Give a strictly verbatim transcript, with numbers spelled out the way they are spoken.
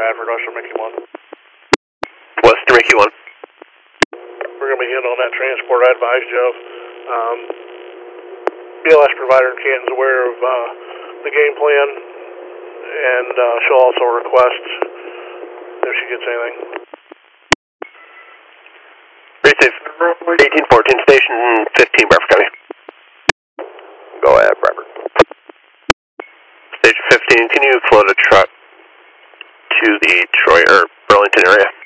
Bradford, Western Mickey one. Western Mickey one. We're going to be hitting on that transport. I advise Joe. Um, B L S provider in Canton's aware of uh, the game plan, and uh, she'll also request if she gets anything. Resafe, eighteen fourteen, station fifteen, Bradford County. Go ahead, Bradford. Station fifteen, can you float a truck to the Troy or Burlington area?